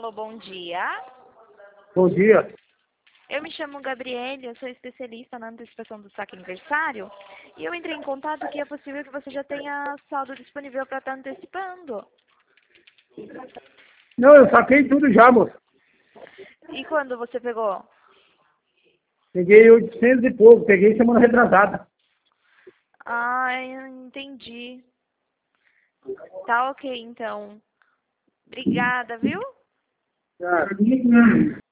Alô, bom dia. Bom dia. Eu me chamo Gabriele, eu sou especialista na antecipação do saque aniversário. E eu entrei em contato que é possível que você já tenha saldo disponível para estar antecipando. Não, eu saquei tudo já, moço. E quando você pegou? Peguei 800 e pouco, peguei semana retrasada. Ah, eu entendi. Tá ok, então. Obrigada, viu? Tá.